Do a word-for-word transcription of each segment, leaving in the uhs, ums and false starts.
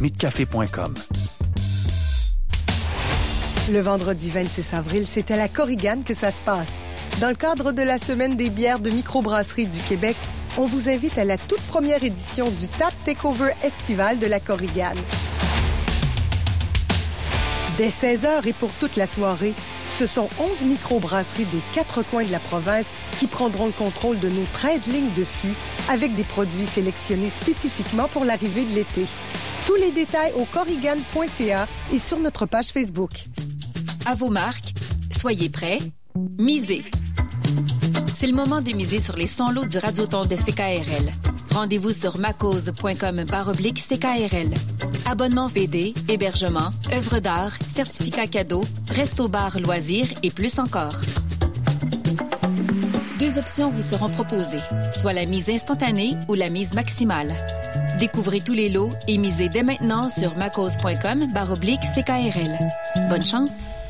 midcafé point com. Le vendredi vingt-six avril, c'est à la Korigane que ça se passe. Dans le cadre de la Semaine des bières de microbrasserie du Québec, on vous invite à la toute première édition du Tap Takeover estival de la Korigane. Dès seize heures et pour toute la soirée, ce sont onze microbrasseries des quatre coins de la province qui prendront le contrôle de nos treize lignes de fût avec des produits sélectionnés spécifiquement pour l'arrivée de l'été. Tous les détails au korigane point c a et sur notre page Facebook. À vos marques, soyez prêts, misez. C'est le moment de miser sur les cent lots du Radioton de C K R L. Rendez-vous sur macause point com barre oblique C K R L. Abonnement V D, hébergement, œuvres d'art, certificats cadeaux, resto-bar loisirs et plus encore. Deux options vous seront proposées, soit la mise instantanée ou la mise maximale. Découvrez tous les lots et misez dès maintenant sur macause point com barre oblique C K R L. Bonne chance!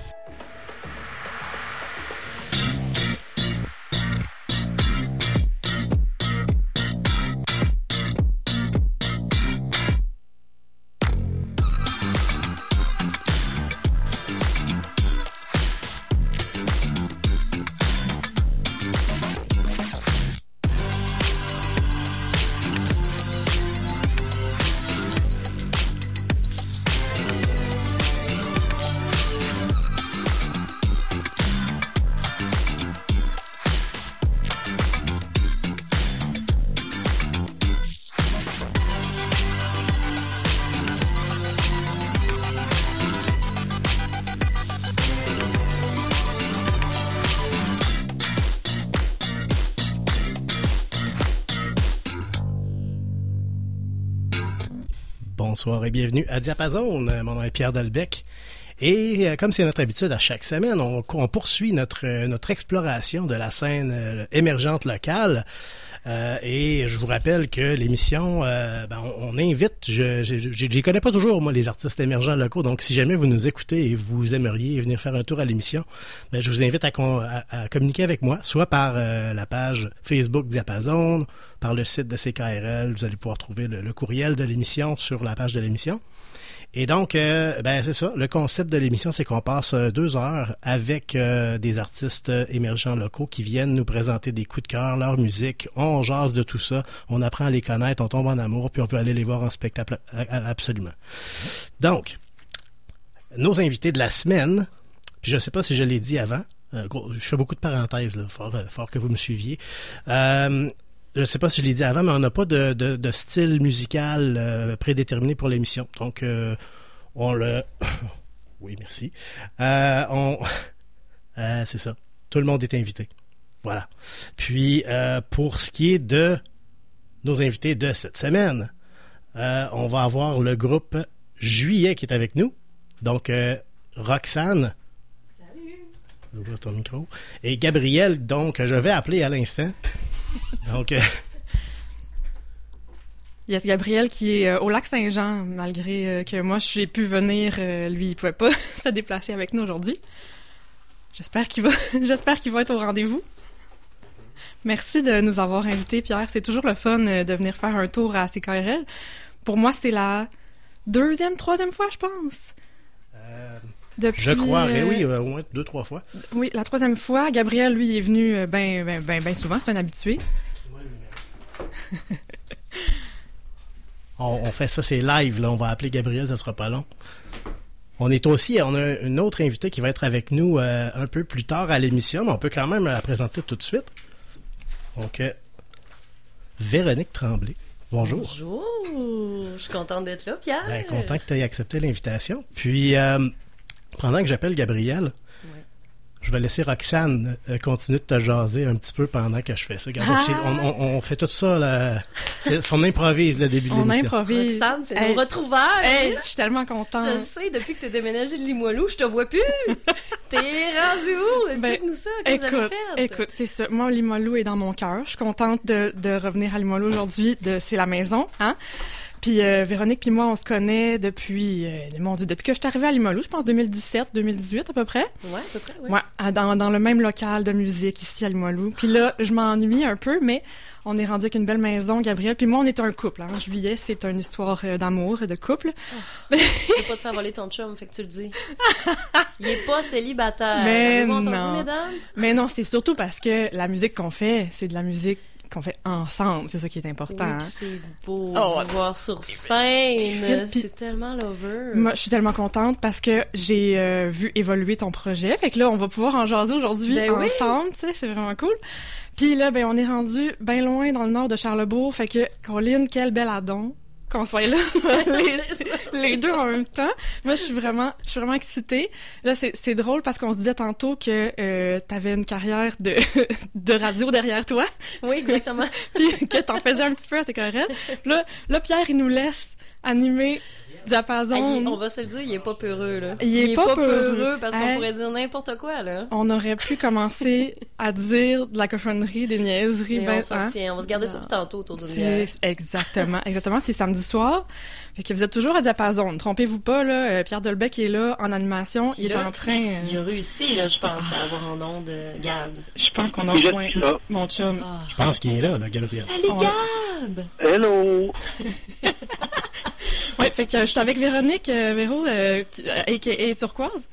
Bonsoir et bienvenue à Diapason. Mon nom est Pierre Delbecq. Et euh, comme c'est notre habitude à chaque semaine, on, on poursuit notre euh, notre exploration de la scène euh, émergente locale. Euh, et je vous rappelle que l'émission, euh, ben, on, on invite, je je, je je connais pas toujours, moi, les artistes émergents locaux, donc si jamais vous nous écoutez et vous aimeriez venir faire un tour à l'émission, ben, je vous invite à, à, à communiquer avec moi, soit par euh, la page Facebook Diapason, par le site de C K R L, vous allez pouvoir trouver le, le courriel de l'émission sur la page de l'émission. Et donc, euh, ben c'est ça, le concept de l'émission, c'est qu'on passe euh, deux heures avec euh, des artistes euh, émergents locaux qui viennent nous présenter des coups de cœur, leur musique, on jase de tout ça, on apprend à les connaître, on tombe en amour, puis on peut aller les voir en spectacle absolument. Donc, nos invités de la semaine, puis je ne sais pas si je l'ai dit avant, euh, je fais beaucoup de parenthèses, là, fort, fort que vous me suiviez, euh, je ne sais pas si je l'ai dit avant, mais on n'a pas de, de, de style musical euh, prédéterminé pour l'émission. Donc, euh, on le... oui, merci. Euh, on... Euh, c'est ça. Tout le monde est invité. Voilà. Puis, euh, pour ce qui est de nos invités de cette semaine, euh, on va avoir le groupe Juillet qui est avec nous. Donc, euh, Roxane. Salut. Ouvre ton micro. Et Gabrielle, donc, je vais appeler à l'instant. Donc, euh... yes, Gabriel qui est euh, au lac Saint-Jean, malgré euh, que moi j'ai pu venir, euh, lui il pouvait pas se déplacer avec nous aujourd'hui. J'espère qu'il va, j'espère qu'il va être au rendez-vous. Merci de nous avoir invités, Pierre. C'est toujours le fun euh, de venir faire un tour à C K R L. Pour moi, c'est la deuxième, troisième fois, je pense. Euh... Depuis, je croirais, euh, oui, euh, au moins deux, trois fois. Oui, la troisième fois. Gabriel, lui, est venu euh, ben, ben, ben, ben souvent, c'est un habitué. on, on fait ça, c'est live, là. On va appeler Gabriel, ça sera pas long. On est aussi, on a une autre invitée qui va être avec nous euh, un peu plus tard à l'émission, mais on peut quand même la présenter tout de suite. Donc, euh, Véronique Tremblay. Bonjour. Bonjour. Je suis contente d'être là, Pierre. Ben, content que tu aies accepté l'invitation. Puis, euh, pendant que j'appelle Gabriel, ouais. je vais laisser Roxane euh, continuer de te jaser un petit peu pendant que je fais ça. Regarde, ah! on, on, on fait tout ça, là. C'est, on improvise le début de l'émission. On improvise. Roxane, c'est hey. nos retrouvailles. Hey, je suis tellement contente. Je sais, depuis que tu es déménagé de Limoilou, je te vois plus. T'es rendu où? Explique-nous ben, ça. Qu'est-ce que vous avez fait? Écoute, c'est ça. Moi, Limoilou est dans mon cœur. Je suis contente de, de revenir à Limoilou aujourd'hui. De, c'est la maison, hein? Puis euh, Véronique puis moi, on se connaît depuis, euh, mon Dieu, depuis que je suis arrivée à Limoilou, je pense deux mille dix-sept, deux mille dix-huit à peu près. Ouais, à peu près, ouais. Ouais, à- dans, dans le même local de musique ici à Limoilou. Puis là, je m'ennuie un peu, mais on est rendu avec une belle maison, Gabriel. Puis moi, on est un couple. Hein. Juillet, c'est une histoire euh, d'amour et de couple. Je veux pas te faire voler ton chum, fait que tu le dis. Il est pas célibataire. Mais Avez-vous entendu, non. mesdames? Mais non, c'est surtout parce que la musique qu'on fait, c'est de la musique qu'on fait ensemble. C'est ça qui est important. Oui, hein. pis c'est beau Oh, de vous voir sur scène. fine, pis- C'est tellement lover. Moi, je suis tellement contente parce que j'ai euh, vu évoluer ton projet. Fait que là, on va pouvoir en jaser aujourd'hui Ben oui. ensemble, tu sais, c'est vraiment cool. Puis là, ben, on est rendu bien loin dans le nord de Charlebourg. Fait que, Colline, quel bel addon qu'on soit là, les, les deux en même temps. Moi, je suis vraiment, je suis vraiment excitée. Là, c'est, c'est drôle parce qu'on se disait tantôt que euh, t'avais une carrière de, de radio derrière toi, Oui, exactement. puis que t'en faisais un petit peu à Séquarelle. Là, là, Pierre, il nous laisse animer Diapason. Ah, il- on va se le dire, il est pas peureux, là. Il est pas peureux. parce qu'on Hey. pourrait dire n'importe quoi, là. On aurait pu commencer à dire de la cochonnerie, des niaiseries, Mais ben, on s'en hein. tient. On va se garder ça pour tantôt autour d'une bière. C'est exactement, exactement. C'est samedi soir. Fait que vous êtes toujours à Diapason. Trompez-vous pas, là. euh, Pierre Delbecq est là en animation. Puis il est là, en train. euh, Il a réussi, là, je pense, à avoir en onde euh, Gab. je pense qu'on a Je rejoint suis là. mon chum. Ah. Je pense qu'il est là, là, Gabriel. Salut, On- Gab! Hello! Ouais, fait que euh, je suis avec Véronique, euh, Véro, euh, qui- euh, a k a. Turquoise.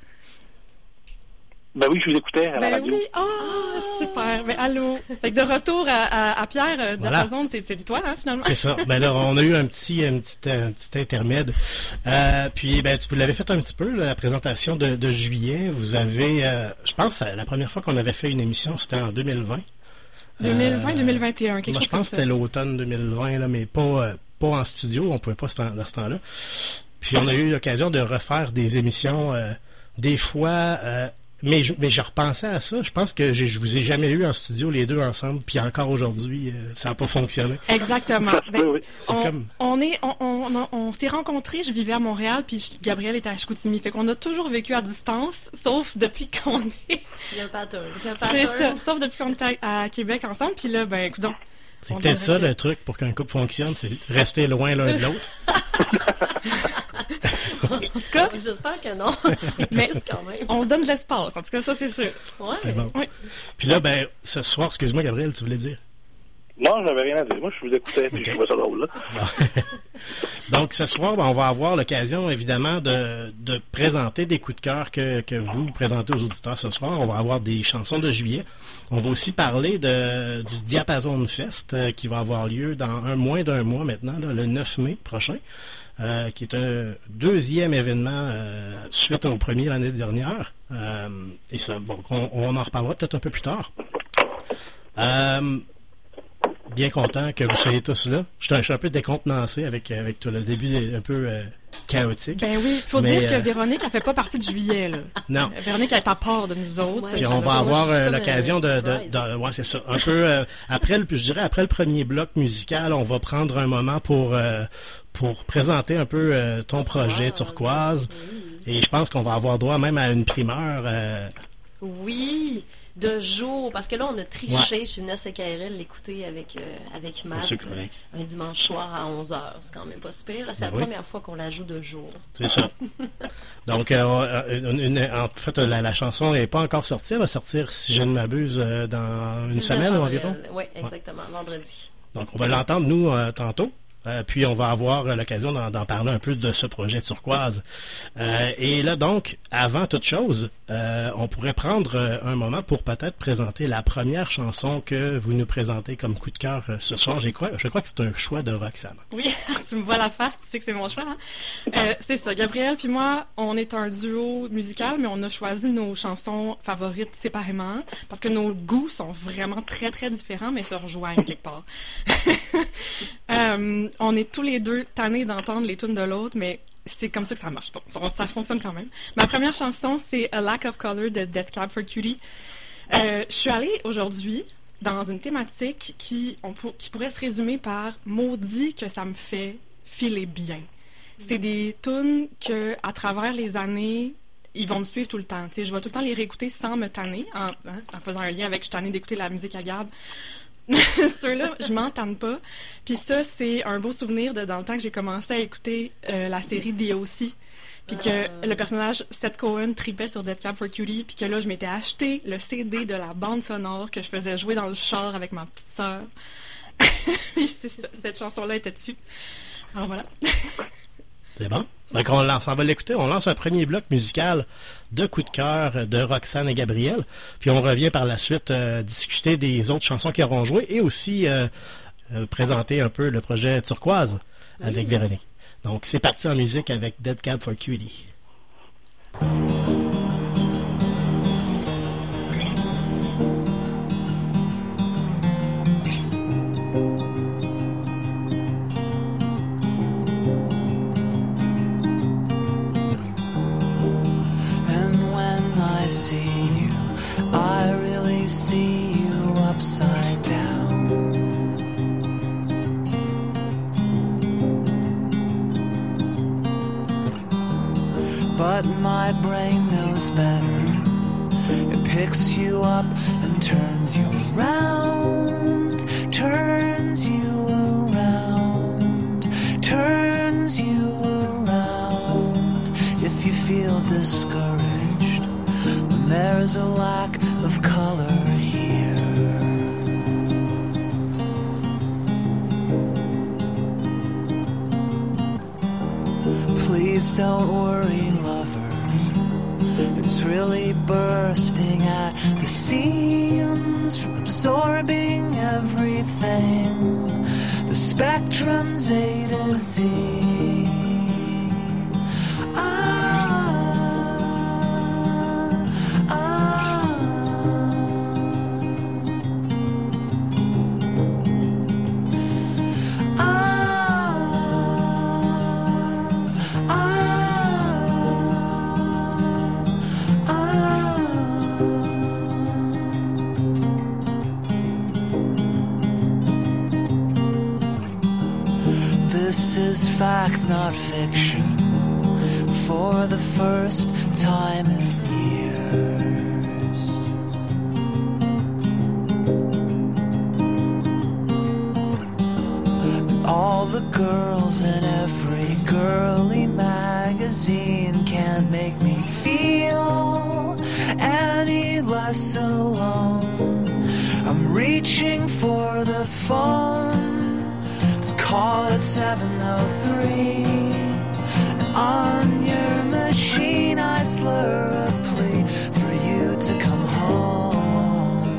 Ben oui, je vous écoutais à la Ben radio. oui. Oh, super. Ben allô. Fait que de retour à, à, à Pierre, euh, Voilà. Diapason, c'est, c'est toi, hein, finalement. C'est ça. Ben là, on a eu un petit, un petit, un petit intermède. Euh, puis, ben, tu vous l'avez fait un petit peu, là, la présentation de, de juillet. Vous avez, euh, je pense, la première fois qu'on avait fait une émission, c'était en deux mille vingt. deux mille vingt, Euh, deux mille vingt et un, quelque Moi, chose je pense comme que ça. c'était l'automne deux mille vingt, là, mais pas, euh, pas en studio. On pouvait pas ce temps- dans ce temps-là. Puis, on a eu l'occasion de refaire des émissions, euh, des fois. Euh, mais, je, mais je repensais à ça. Je pense que j'ai- je vous ai jamais eu en studio les deux ensemble. Puis encore aujourd'hui, euh, ça n'a pas fonctionné. Exactement. Oui, Ben, oui. C'est on, comme. on est, on, on, on, on s'est rencontrés, je vivais à Montréal, puis je- Gabriel était à Chicoutimi. Fait qu'on a toujours vécu à distance, sauf depuis qu'on est. Il y a un pattern. Il y a un C'est pattern. ça, sauf depuis qu'on est à, à Québec ensemble. Puis là, ben, écoute, C'est on peut-être dirait ça que- le truc pour qu'un couple fonctionne, c'est de rester loin l'un de l'autre. en tout cas, J'espère que non. C'est Mais- triste quand même. on se donne de l'espace. En tout cas, ça, c'est sûr. Ouais. C'est bon. Oui. Puis là, ben, ce soir, excuse-moi, Gabriel, tu voulais dire? Non, je n'avais rien à dire. Moi, je vous écoutais puis Ok. je trouvais ça drôle, là. Donc, ce soir, ben, on va avoir l'occasion, évidemment, de, de présenter des coups de cœur que, que vous présentez aux auditeurs ce soir. On va avoir des chansons de juillet. On va aussi parler de, du Diapason Fest euh, qui va avoir lieu dans un moins d'un mois maintenant, là, le neuf mai prochain, euh, qui est un deuxième événement euh, suite au premier l'année dernière. Euh, et ça, bon, on, on en reparlera peut-être un peu plus tard. Euh, Bien content que vous soyez tous là. Je suis un, je suis un peu décontenancé avec, avec tout le début un peu euh, chaotique. Ben oui, faut Mais, dire que euh, Véronique, elle fait pas partie de juillet, là. Non. Euh, Véronique, elle est à part de nous autres. Ouais. Puis Ça, on ça, va ça, avoir moi, je suis euh, comme l'occasion un de, de, surprise. de- ouais, c'est ça. Un peu euh, après le, je dirais après le premier bloc musical, on va prendre un moment pour euh, pour présenter un peu euh, ton projet Turquoise. Et je pense qu'on va avoir droit même à une primeur. euh, Oui, de jour. Parce que là, on a triché. Je suis venue à C K R L l'écouter avec, euh, avec Matt. C'est correct. euh, Un dimanche soir à onze heures. C'est quand même pas si pire. Là, c'est Ben la oui. première fois qu'on la joue de jour. C'est ça. Donc, euh, une- une- en fait, la, la chanson n'est pas encore sortie. Elle va sortir, si je ne m'abuse, euh, dans une semaine ou environ. Oui, exactement. Vendredi. Donc, on va l'entendre, nous, euh, tantôt. Euh, puis, on va avoir euh, l'occasion d'en, d'en parler un peu de ce projet Turquoise. Euh, et là, donc, avant toute chose, euh, on pourrait prendre euh, un moment pour peut-être présenter la première chanson que vous nous présentez comme coup de cœur euh, ce soir. Je crois, je crois que c'est un choix de Roxane. Oui, tu me vois la face, tu sais que c'est mon choix. Hein? Euh, c'est ça, Gabriel puis moi, on est un duo musical, mais on a choisi nos chansons favorites séparément parce que nos goûts sont vraiment très, très différents, mais se rejoignent quelque part. euh, on est tous les deux tannés d'entendre les tunes de l'autre, mais c'est comme ça que ça marche. Bon, ça, ça fonctionne quand même. Ma première chanson, c'est A Lack of Color de Death Cab for Cutie. Euh, je suis allée aujourd'hui dans une thématique qui, on pour- qui pourrait se résumer par « maudit que ça me fait filer bien ». C'est des tunes que, à travers les années, ils vont me suivre tout le temps. Tu sais, je vais tout le temps les réécouter sans me tanner, en, hein, en faisant un lien avec « je suis tannée d'écouter la musique à Gab ». Ceux-là, je m'entends pas. Puis ça, c'est un beau souvenir de dans le temps que j'ai commencé à écouter euh, la série The O C. Puis que euh... le personnage Seth Cohen tripait sur Dead Cab for Cutie. Puis que là, je m'étais acheté le C D de la bande sonore que je faisais jouer dans le char avec ma petite sœur. Puis c'est ça, cette chanson-là était dessus. Alors voilà. C'est bon. Donc on lance, on va l'écouter. On lance un premier bloc musical de coup de cœur de Roxane et Gabriel. Puis on revient par la suite euh, discuter des autres chansons qui auront joué et aussi euh, euh, présenter un peu le projet Turquoise avec oui. Véronique. Donc c'est parti en musique avec Dead Cab for Cutie. See you, I really see you upside down. But my brain knows better. It picks you up and turns you around, turns you around, turns you around. If you feel discouraged, there's a lack of color here. Please don't worry, lover. It's really bursting at the seams, absorbing everything. The spectrum's A to Z. This is fact, not fiction, for the first time in years. All the girls in every girly magazine can't make me feel any less alone. I'm reaching for the phone to call it seven oh three. And on your machine I slur a plea for you to come home.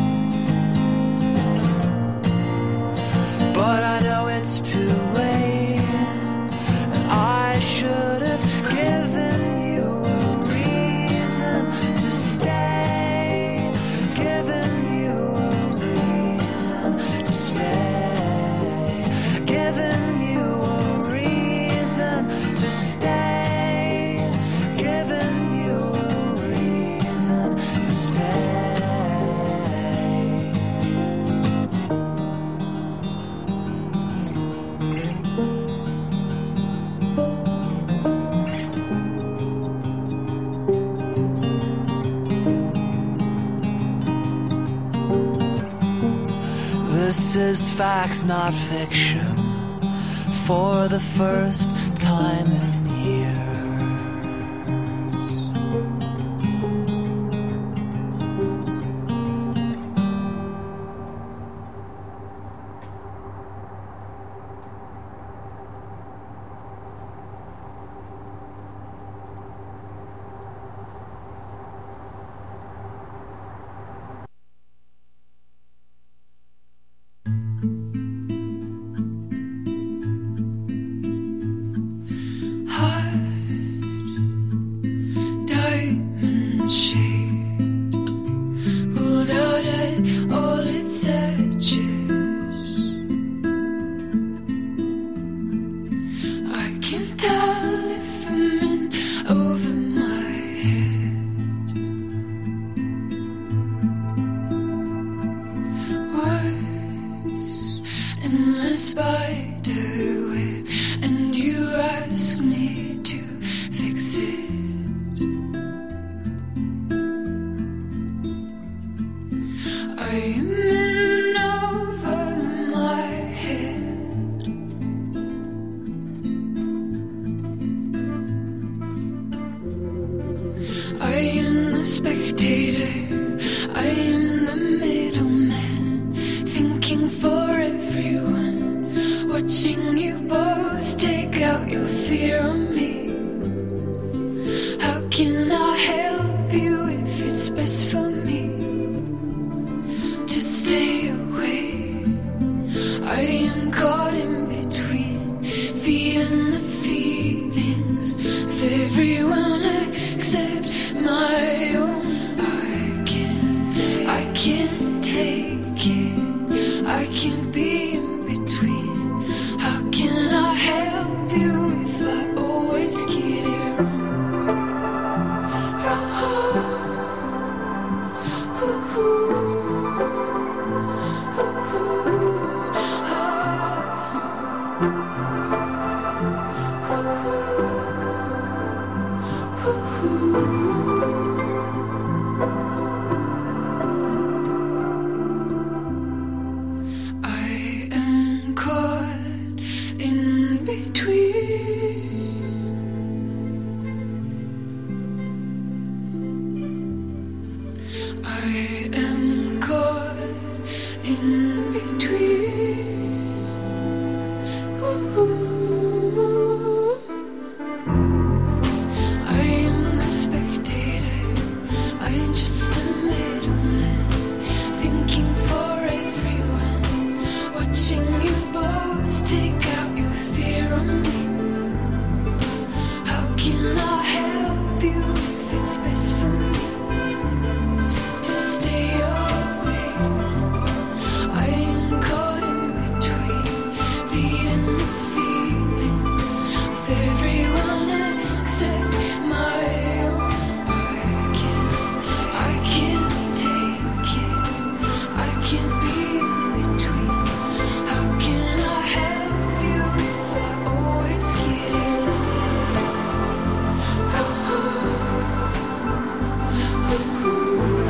But I know it's too late, and I should have given you a reason to stay, given you a reason to stay. Giving you a reason to stay. Giving you a reason to stay. This is fact, not fiction, for the first time in years. I am in no spectator, I am the middleman, thinking for everyone, watching you both take out your fear on me. How can I help you if it's best for me to stay away? I am caught in between, feeling the feelings of everyone except my own. I can't take, I can't take it. I can't be in between. How can I help you if I always get it wrong? Ooh, ooh, ooh, ooh, ah. Ooh, ooh, ooh. I am caught in between. I am caught in between. Ooh. I am the spectator, I am just a middleman, thinking for everyone, watching you both take out your fear on me. How can I help you if it's best for me to stay away? I am caught in between, feeding the feelings of everyone except my own. I can't take, I can't take it. I can't be in between. How can I help you if I always get it wrong? Ooh, ooh, ooh.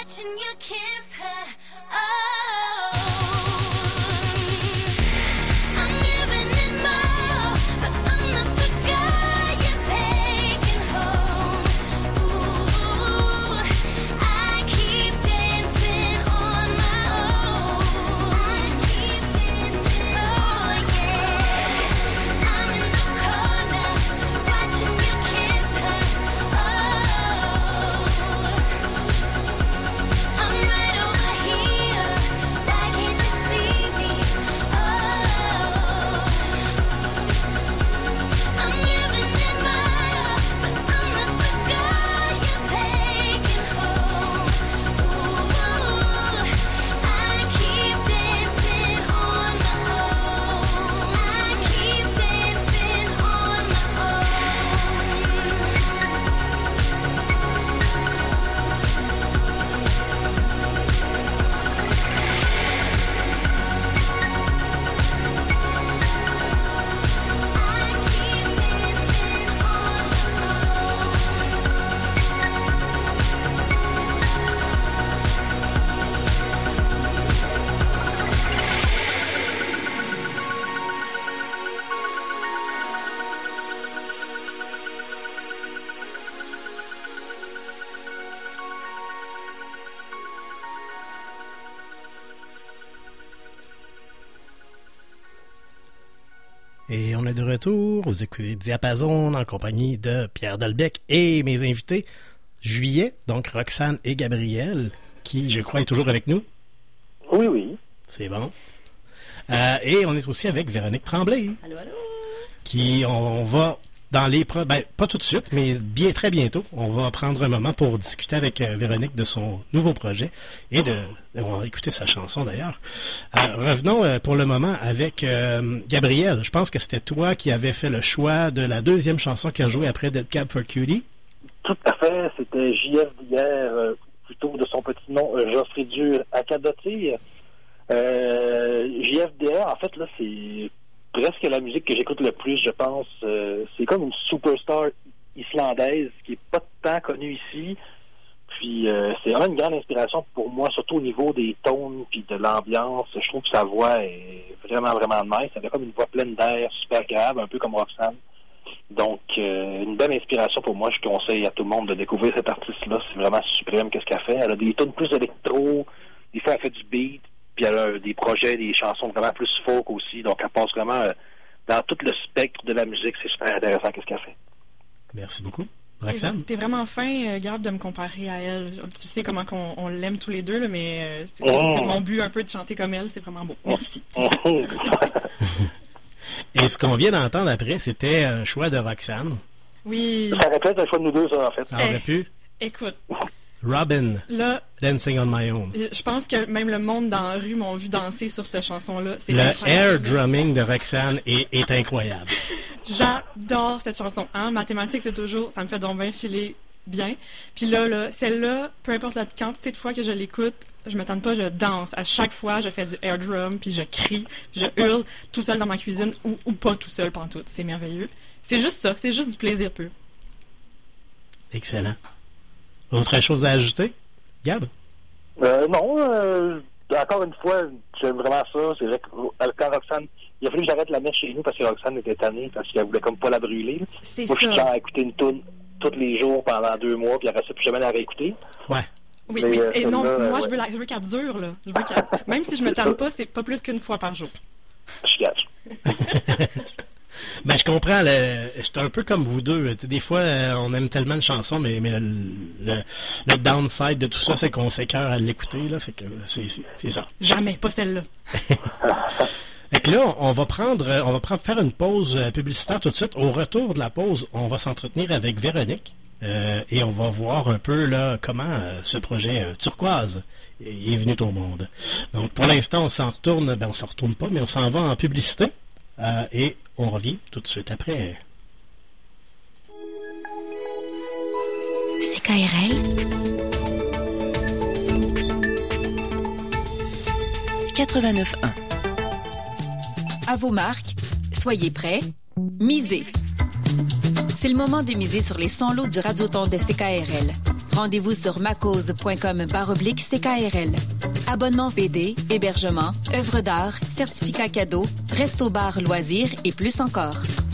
watching you kiss her. Oh, I'm giving it my all, but I'm not the guy you're taking home. Ooh, I keep dancing on my own. I keep dancing, oh yeah. I'm in the corner, watching you kiss her. Oh, I'm right over here. Why can't you see me? Oh, I'm giving it my all, but I'm not the guy you're taking home. Ooh, I keep dancing on my own. I keep dancing on my Et on est de retour, vous écoutez Diapason en compagnie de Pierre Delbecq et mes invités Juillet, donc Roxane et Gabriel, qui je crois est toujours avec nous. Oui, oui. C'est bon. Euh, et on est aussi avec Véronique Tremblay, Allô, allô? qui on, on va dans les pro- ben pas tout de suite, mais bien très bientôt, on va prendre un moment pour discuter avec euh, Véronique de son nouveau projet et de on va écouter sa chanson d'ailleurs. Euh, revenons euh, pour le moment avec euh, Gabriel. Je pense que c'était toi qui avais fait le choix de la deuxième chanson qui a joué après Dead Cab for Cutie. Tout à fait. C'était J F d'hier, euh, plutôt de son petit nom, euh, Geoffrey Dur Akadotir. Euh, J F D R, en fait, là, c'est presque la musique que j'écoute le plus, je pense. Euh, c'est comme une superstar islandaise qui est pas tant connue ici. Puis euh, c'est vraiment une grande inspiration pour moi, surtout au niveau des tones puis de l'ambiance. Je trouve que sa voix est vraiment, vraiment nice. Elle a comme une voix pleine d'air, super grave, un peu comme Roxane. Donc, euh, une belle inspiration pour moi. Je conseille à tout le monde de découvrir cette artiste-là. C'est vraiment suprême, qu'est-ce qu'elle fait. Elle a des tones plus électro, des fois elle fait du beat, puis elle a des projets, des chansons vraiment plus folk aussi. Donc, elle passe vraiment euh, dans tout le spectre de la musique. C'est super intéressant, qu'est-ce qu'elle fait. Merci beaucoup. T'es, Roxane? t'es vraiment fin, euh, Gab, de me comparer à elle. Tu sais comment qu'on, on l'aime tous les deux, là, mais euh, c'est, Oh. c'est mon but un peu de chanter comme elle. C'est vraiment beau. Merci. Et ce qu'on vient d'entendre après, c'était un choix de Roxane. Oui. Ça aurait pu être un choix de nous deux, ça, en fait. Ça aurait Eh. pu. Écoute, Robin, là, Dancing on My Own. je pense que même le monde dans la rue m'ont vu danser sur cette chanson-là. C'est Le incroyable. air drumming de Roxane est, est incroyable. J'adore cette chanson. Hein? Mathématiques, c'est toujours, ça me fait donc bien filer bien. Puis là, là, celle-là, peu importe la quantité de fois que je l'écoute, je me tente pas, je danse. À chaque fois, je fais du air drum, puis je crie, puis je hurle tout seul dans ma cuisine ou, ou pas tout seul pantoute. C'est merveilleux. C'est juste ça, c'est juste du plaisir peu. Excellent. Autre chose à ajouter? Gab? Euh, non, euh, encore une fois, j'aime vraiment ça. C'est vrai que euh, quand Roxane, il a fallu que j'arrête la mettre chez nous parce que Roxane était tannée, parce qu'elle voulait comme pas la brûler. là. C'est Moi, je suis ça. genre à écouter une toune tous les jours pendant deux mois, puis après ça, plus jamais la réécouter. Ouais. Oui, Mais, oui. euh, Et non, celle-là, moi, ouais. je veux, la, je veux qu'elle dure, là. Je veux qu'elle... Même si je me tente pas, c'est pas plus qu'une fois par jour. Je gâche. Ben, je comprends. Le, c'est un peu comme vous deux. Tu sais, des fois, euh, on aime tellement de chansons, mais, mais le, le, le downside de tout ça, c'est qu'on s'écœure à l'écouter. Là, fait que c'est, c'est, c'est ça. Jamais, pas celle-là. Fait que là, on va prendre, on va prendre, faire une pause euh, publicitaire tout de suite. Au retour de la pause, on va s'entretenir avec Véronique euh, et on va voir un peu là comment euh, ce projet euh, turquoise est, est venu au monde. Donc, pour l'instant, on s'en retourne. Ben, on s'en retourne pas, mais on s'en va en publicité euh, et on revient tout de suite après. C K R L quatre-vingt-neuf un. À vos marques, soyez prêts, misez. C'est le moment de miser sur les cent lots du Radioton de C K R L. Rendez-vous sur macause.com barre oblique C K R L. Abonnement V D, hébergement, œuvres d'art, certificats cadeaux, resto-bar loisirs et plus encore.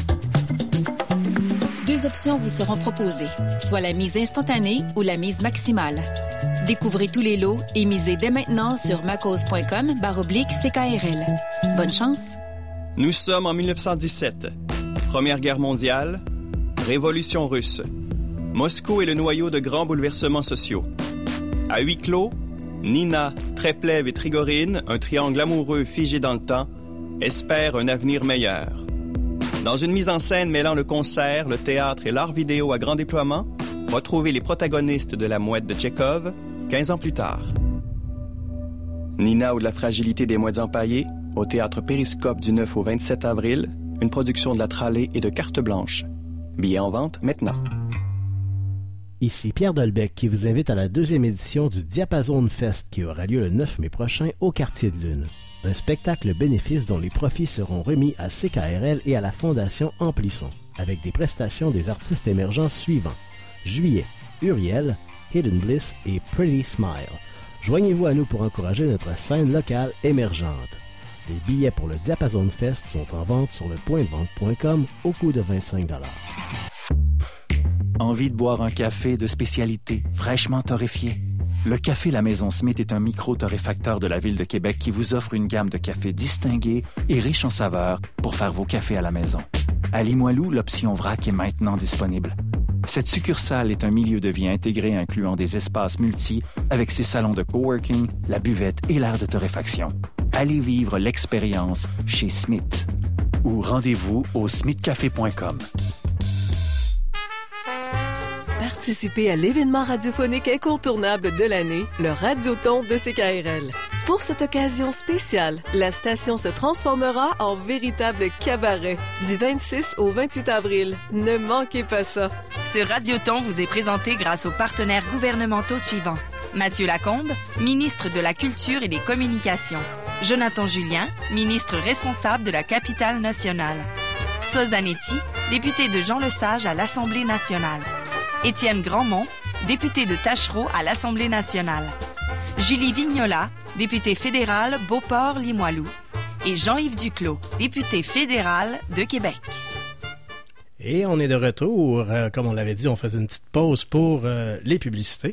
Deux options vous seront proposées, soit la mise instantanée ou la mise maximale. Découvrez tous les lots et misez dès maintenant sur macause.com barre oblique C K R L. Bonne chance! Nous sommes en mille neuf cent dix-sept. Première Guerre mondiale, Révolution russe. Moscou est le noyau de grands bouleversements sociaux. À huis clos, Nina, Treplev et Trigorine, un triangle amoureux figé dans le temps, espèrent un avenir meilleur. Dans une mise en scène mêlant le concert, le théâtre et l'art vidéo à grand déploiement, retrouvez les protagonistes de La Mouette de Tchekhov, quinze ans plus tard. Nina ou de la fragilité des mouettes empaillées, au théâtre Périscope du neuf au vingt-sept avril, une production de La Trallée et de Carte Blanche. Billets en vente maintenant. Ici Pierre Delbecq qui vous invite à la deuxième édition du Diapason Fest qui aura lieu le neuf mai prochain au Quartier de Lune. Un spectacle bénéfice dont les profits seront remis à C K R L et à la Fondation Amplisson, avec des prestations des artistes émergents suivants. Juillet, Uriel, Hidden Bliss et Pretty Smile. Joignez-vous à nous pour encourager notre scène locale émergente. Les billets pour le Diapason Fest sont en vente sur le point de vente point com au coût de vingt-cinq dollars. Envie de boire un café de spécialité, fraîchement torréfié? Le Café La Maison Smith est un micro-torréfacteur de la Ville de Québec qui vous offre une gamme de cafés distingués et riches en saveurs pour faire vos cafés à la maison. À Limoilou, l'option vrac est maintenant disponible. Cette succursale est un milieu de vie intégré incluant des espaces multi avec ses salons de coworking, la buvette et l'aire de torréfaction. Allez vivre l'expérience chez Smith. Ou rendez-vous au smith café point com. Participez à l'événement radiophonique incontournable de l'année, le Radioton de C K R L. Pour cette occasion spéciale, la station se transformera en véritable cabaret du vingt-six au vingt-huit avril. Ne manquez pas ça. Ce Radioton vous est présenté grâce aux partenaires gouvernementaux suivants. Mathieu Lacombe, ministre de la Culture et des Communications. Jonathan Julien, ministre responsable de la Capitale nationale. Sozanetti, député de Jean Lesage à l'Assemblée nationale. Étienne Grandmont, député de Tachereau à l'Assemblée nationale. Julie Vignola, députée fédérale Beauport-Limoilou. Et Jean-Yves Duclos, député fédéral de Québec. Et on est de retour. Euh, comme on l'avait dit, on faisait une petite pause pour euh, les publicités.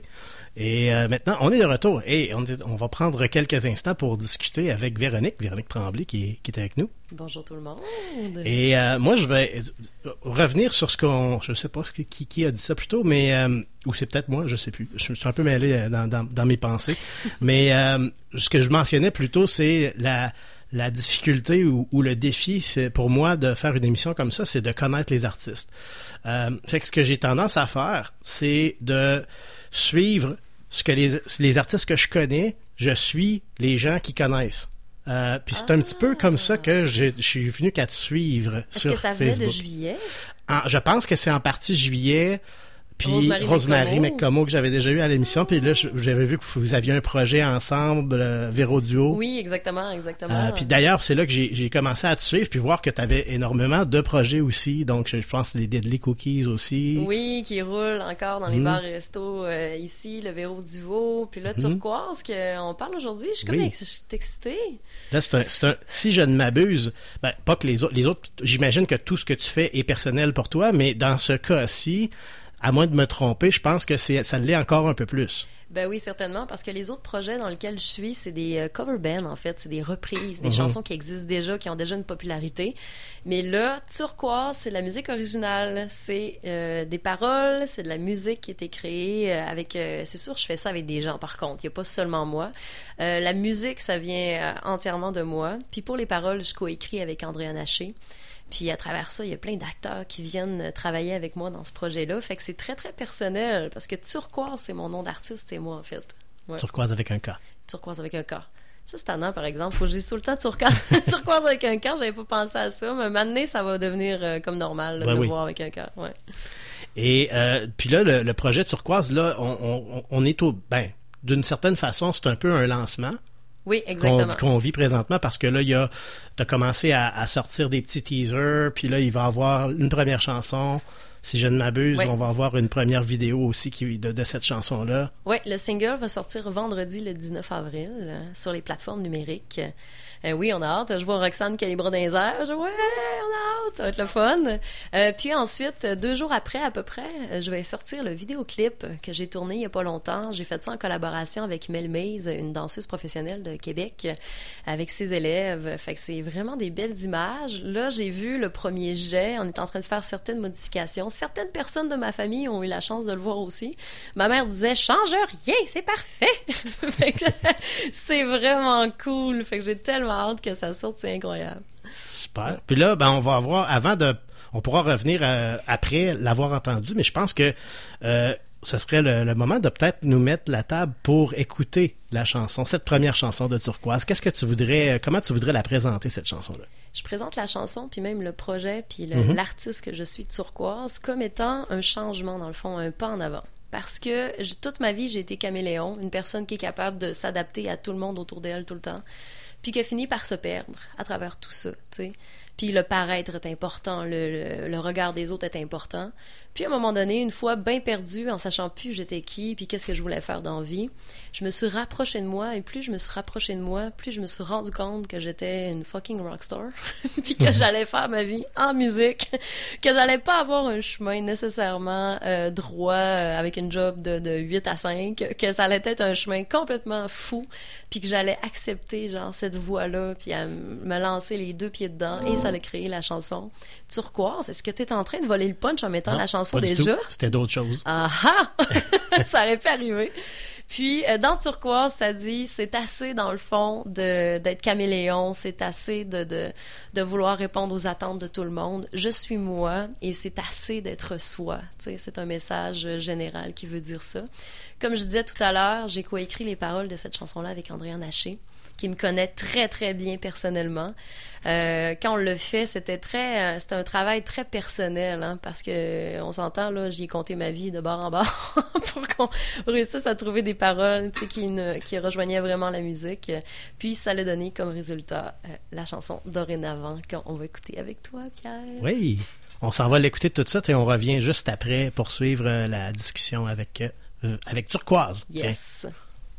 Et euh, maintenant, on est de retour et on, est, on va prendre quelques instants pour discuter avec Véronique, Véronique Tremblay qui est, qui est avec nous. Bonjour tout le monde. Et euh, moi, je vais revenir sur ce qu'on... Je sais pas ce que, qui, qui a dit ça plus tôt, mais... Euh, ou c'est peut-être moi, je sais plus. Je suis un peu mêlé dans, dans, dans mes pensées. mais euh, ce que je mentionnais plus tôt, c'est la... La difficulté ou, ou le défi, c'est pour moi de faire une émission comme ça, c'est de connaître les artistes. Euh, fait que ce que j'ai tendance à faire, c'est de suivre ce que les, les artistes que je connais, je suis les gens qui connaissent. Euh, puis c'est ah. un petit peu comme ça que je, je suis venu qu'à te suivre Est-ce sur que ça Facebook. venait de juillet? En, je pense que c'est en partie juillet. Puis Rosemary, Rosemary McComo. McComo que j'avais déjà eu à l'émission, puis là j'avais vu que vous aviez un projet ensemble, euh, Véro Duo. Oui, exactement, exactement. Euh, puis d'ailleurs, c'est là que j'ai, j'ai commencé à te suivre puis voir que tu avais énormément de projets aussi. Donc je pense les Deadly Cookies aussi. Oui, qui roulent encore dans les mm. bars et restos euh, ici, le Véro Duo, puis là Turquoise mm. qu'on parle aujourd'hui. Je suis comme oui. ex- je suis excitée. Là, c'est un, c'est un, si je ne m'abuse, ben, pas que les autres, les autres, j'imagine que tout ce que tu fais est personnel pour toi, mais dans ce cas-ci, à moins de me tromper, je pense que c'est, ça l'est encore un peu plus. Ben oui, certainement, parce que les autres projets dans lesquels je suis, c'est des euh, cover bands, en fait. C'est des reprises, des mm-hmm. chansons qui existent déjà, qui ont déjà une popularité. Mais là, Turquoise, c'est la musique originale. C'est euh, des paroles, c'est de la musique qui a été créée euh, avec... Euh, c'est sûr, je fais ça avec des gens, par contre. Il n'y a pas seulement moi. Euh, la musique, ça vient euh, entièrement de moi. Puis pour les paroles, je coécris avec Andrea Naché. Puis à travers ça, il y a plein d'acteurs qui viennent travailler avec moi dans ce projet-là. Fait que c'est très, très personnel, parce que Turquoise, c'est mon nom d'artiste, c'est moi, en fait. Ouais. Turquoise avec un K. Turquoise avec un K. Ça, c'est tannant, par exemple. Faut que je dise tout le temps turquoise, turquoise avec un K. J'avais pas pensé à ça, mais maintenant, ça va devenir euh, comme normal, là, ben de oui. le voir avec un K. Ouais. Et euh, puis là, le, le projet Turquoise, là, on, on, on est au... Ben, d'une certaine façon, c'est un peu un lancement. Oui, exactement. Qu'on, qu'on vit présentement parce que là, il y a, t'as commencé à, à sortir des petits teasers, puis là, il va y avoir une première chanson, Si je ne m'abuse, Oui. on va avoir une première vidéo aussi qui, de, de cette chanson-là. Oui, le single va sortir vendredi le dix-neuf avril euh, sur les plateformes numériques. Euh, oui, on a hâte. Je vois Roxane qui a les bras dans les airs. Je dis, ouais, on a hâte. Ça va être le fun. Euh, puis ensuite, deux jours après, à peu près, je vais sortir le vidéoclip que j'ai tourné il n'y a pas longtemps. J'ai fait ça en collaboration avec Mel Mays, une danseuse professionnelle de Québec, avec ses élèves. Fait que c'est vraiment des belles images. Là, j'ai vu le premier jet. On est en train de faire certaines modifications. Certaines personnes de ma famille ont eu la chance de le voir aussi. Ma mère disait, change rien, c'est parfait. Fait que c'est vraiment cool. Fait que j'ai tellement hâte que ça sorte, c'est incroyable. Super. Puis là, ben, on va avoir, avant de, on pourra revenir euh, après l'avoir entendu, mais je pense que euh, ce serait le, le moment de peut-être nous mettre la table pour écouter la chanson, cette première chanson de Turquoise. Qu'est-ce que tu voudrais, comment tu voudrais la présenter, cette chanson-là? Je présente la chanson, puis même le projet, puis le, Mm-hmm. l'artiste que je suis, Turquoise, comme étant un changement, dans le fond, un pas en avant. Parce que j'ai- toute ma vie, j'ai été caméléon, une personne qui est capable de s'adapter à tout le monde autour d'elle tout le temps, puis qui a fini par se perdre à travers tout ça, tu sais. Puis le paraître est important, le, le, le regard des autres est important. Puis à un moment donné, une fois bien perdue, en sachant plus j'étais qui, puis qu'est-ce que je voulais faire dans la vie, je me suis rapprochée de moi, et plus je me suis rapprochée de moi, plus je me suis rendu compte que j'étais une fucking rockstar, puis que j'allais faire ma vie en musique, que j'allais pas avoir un chemin nécessairement euh, droit euh, avec une job de, de huit à cinq, que ça allait être un chemin complètement fou, puis que j'allais accepter genre cette voie-là, puis à m- me lancer les deux pieds dedans, et ça allait créer la chanson Turquoise. Est-ce que tu es en train de voler le punch en mettant Non, la chanson pas du déjà? tout. C'était d'autres choses. Ah ah! Ça aurait pu arriver. Puis, euh, dans Turquoise, ça dit, c'est assez, dans le fond, de, d'être caméléon, c'est assez de, de, de vouloir répondre aux attentes de tout le monde. Je suis moi, et c'est assez d'être soi. Tu sais, c'est un message général qui veut dire ça. Comme je disais tout à l'heure, j'ai coécrit les paroles de cette chanson-là avec Andréane Haché, qui me connaît très, très bien personnellement. Euh, quand on le fait, c'était très, euh, c'était un travail très personnel, hein, parce que euh, on s'entend, là, j'y ai compté ma vie de bord en bord pour qu'on réussisse à trouver des paroles, tu sais, qui, ne, qui rejoignaient vraiment la musique. Puis ça l'a donné comme résultat euh, la chanson Dorénavant qu'on va écouter avec toi, Pierre. Oui. On s'en va l'écouter tout de suite et on revient juste après pour suivre euh, la discussion avec, euh, avec Turquoise. Yes. Tiens.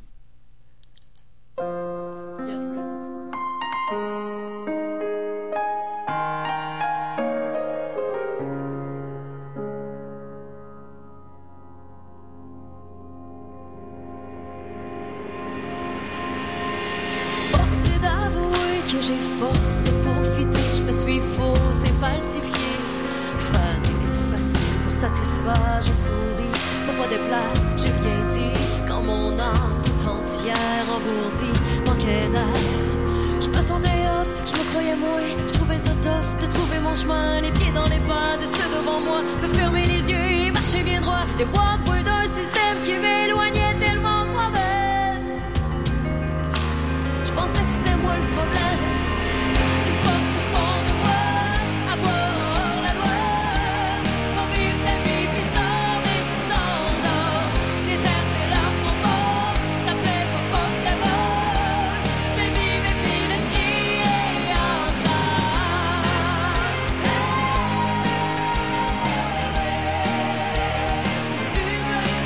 Force est d'avouer que j'ai forcé pour fitter. Je me suis faussé, falsifié, fané, facile pour satisfaire. J'ai souri pour pas déplaire. J'ai bien dit quand mon âme tout entière engourdie manquait d'air. Je me sentais off, je me croyais moins. Je trouvais ça tough de trouver mon chemin, les pieds dans les pas de ceux devant moi. Me fermer les yeux et marcher bien droit. Les walkways d'un système qui m'éloignait tellement de moi-même. Je pensais que c'était moi le problème. Une force au fond de moi, avoir la loi. Pour vivre ta vie puis sans résistance. Les airs et leur confort, ça plaît pas pas que ta vol. Je vais vivre et puis le crier en bas. Une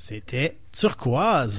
C'était Turquoise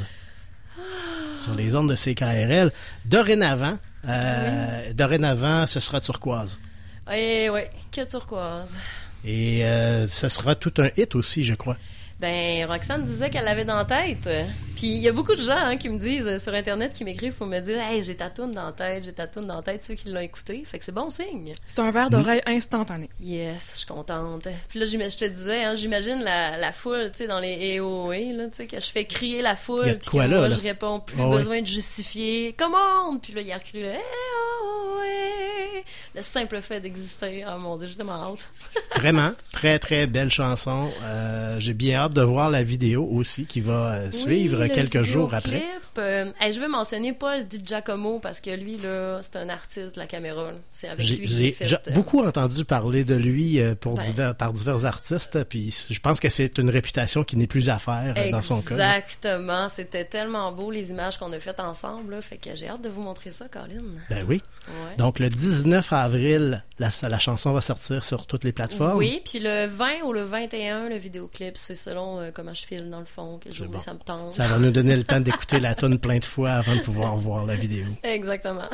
sur les ondes de C K R L. Dorénavant, euh, oui. dorénavant, ce sera Turquoise. Oui, oui, que Turquoise. Et euh, ce sera tout un hit aussi, je crois. Ben, Roxane disait qu'elle l'avait dans la tête. Puis il y a beaucoup de gens hein, qui me disent euh, sur Internet, qui m'écrivent pour me dire « Hey, j'ai ta toune dans la tête, j'ai ta toune dans la tête », ceux qui l'ont écouté. Fait que c'est bon signe. C'est un verre d'oreille mmh. instantané. Yes, je suis contente. Puis là, je te disais, hein, j'imagine la, la foule, tu sais, dans les A O A, là, tu sais, que je fais crier la foule, puis que là, moi, là? je réponds, plus oh, besoin oui. de justifier. « Come on! » Puis là, il y a recru le « A O A ». Le simple fait d'exister. Oh mon Dieu, j'ai tellement hâte. Vraiment, très, très belle chanson. Euh, j'ai bien hâte de voir la vidéo aussi qui va euh, suivre oui, quelques jours après. Euh, hey, je veux mentionner Paul Di Giacomo parce que lui, là, c'est un artiste de la caméra. Là. C'est avec j'ai, lui que j'ai, j'ai fait... J'ai euh... beaucoup entendu parler de lui euh, pour ben. divers, par divers artistes, puis je pense que c'est une réputation qui n'est plus à faire euh, dans son cas. Exactement. C'était tellement beau, les images qu'on a faites ensemble. Là, fait que j'ai hâte de vous montrer ça, Colin. Ben oui. Ouais. Donc, le dix-neuf avril, la, la chanson va sortir sur toutes les plateformes. Oui, puis le vingt ou le vingt et un, le vidéoclip, c'est selon euh, comment je file dans le fond, quel jour bon. ça me tente. Ça va nous donner le temps d'écouter la tonne plein de fois avant de pouvoir voir la vidéo. Exactement.